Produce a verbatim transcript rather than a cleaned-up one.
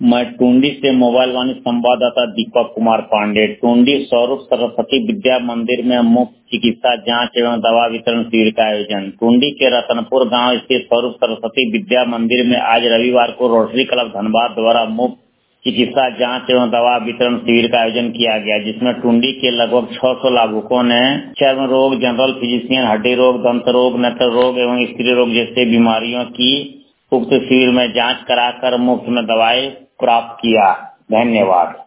मैं टुंडी से मोबाइल वाणी संवाददाता दीपक कुमार पांडे। टुंडी स्वरूप सरस्वती विद्या मंदिर में मुफ्त चिकित्सा जांच एवं दवा वितरण शिविर का आयोजन। टुंडी के रतनपुर गांव स्थित स्वरूप सरस्वती विद्या मंदिर में आज रविवार को रोटरी क्लब धनबाद द्वारा मुफ्त चिकित्सा जांच एवं दवा वितरण शिविर का आयोजन किया गया, जिसमें टुंडी के लगभग छह सौ लाभुकों ने चर्म रोग, जनरल फिजिशियन, हड्डी रोग, दंत रोग, नेत्र रोग एवं स्त्री रोग जैसे बीमारियों की उक्त शिविर में जांच कराकर मुफ्त में दवाएं प्राप्त किया। धन्यवाद।